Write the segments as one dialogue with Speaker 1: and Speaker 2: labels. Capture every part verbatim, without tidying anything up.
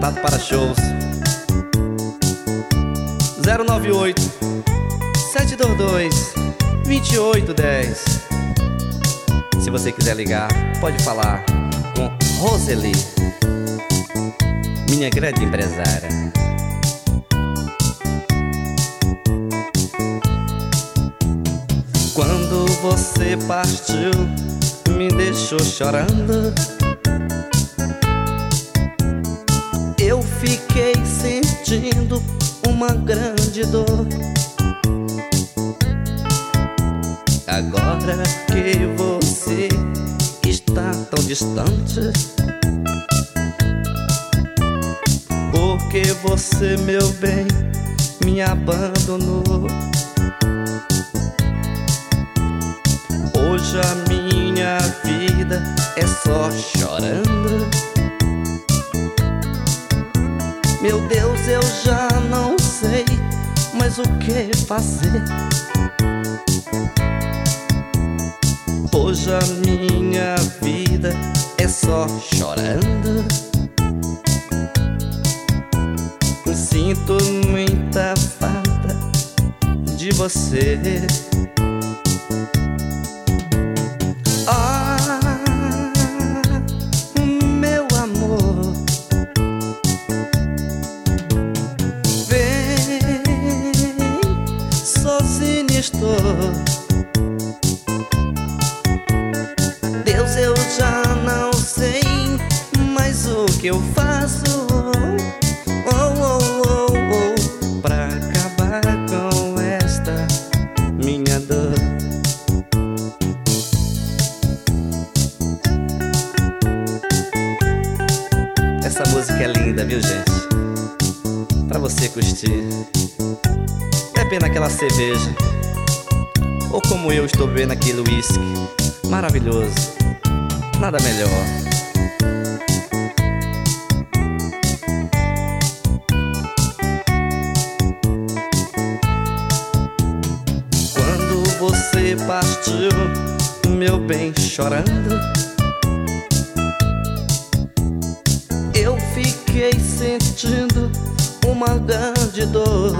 Speaker 1: contato para shows zero nove oito, sete dois dois, dois oito um zero. Se você quiser ligar, pode falar com Roseli, minha grande empresária. Quando você partiu, me deixou chorando. Eu fiquei sentindo uma grande dor. Agora que você está tão distante, porque você, meu bem, me abandonou. Hoje a minha vida é só chorando. Meu Deus, eu já não sei mais o que fazer. Hoje a minha vida é só chorando. Sinto muita falta de você. Ah, meu amor, sozinho estou. Deus, eu já não sei mais o que eu faço. Oh, oh, oh, oh, pra acabar com esta minha dor. Essa música é linda, viu, gente? Pra você curtir. Bebendo aquela cerveja, ou como eu estou bebendo aquele whisky maravilhoso, nada melhor. Quando você partiu, meu bem, chorando, eu fiquei sentindo uma grande dor.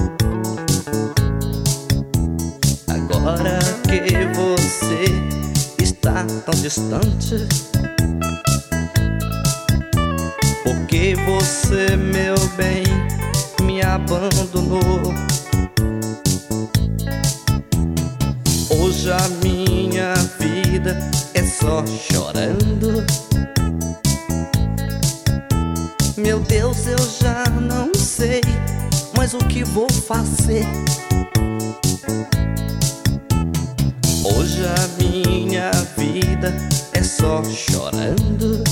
Speaker 1: Agora que você está tão distante, porque você, meu bem, me abandonou. Hoje a minha vida é só chorando. Meu Deus, eu já não sei mais o que vou fazer. Hoje a minha vida é só chorando.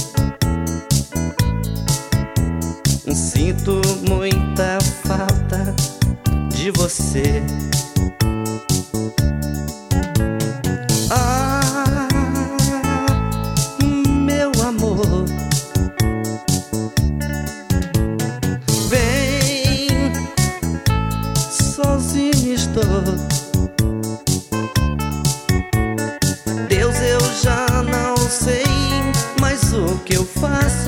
Speaker 1: Sinto muita falta de você. Ah, meu amor, vem, sozinho estou. Deus, eu já não sei mais o que eu faço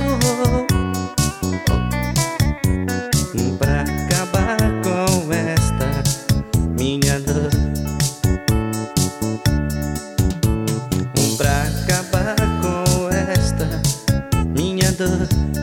Speaker 1: pra acabar com esta minha dor. Pra acabar com esta minha dor.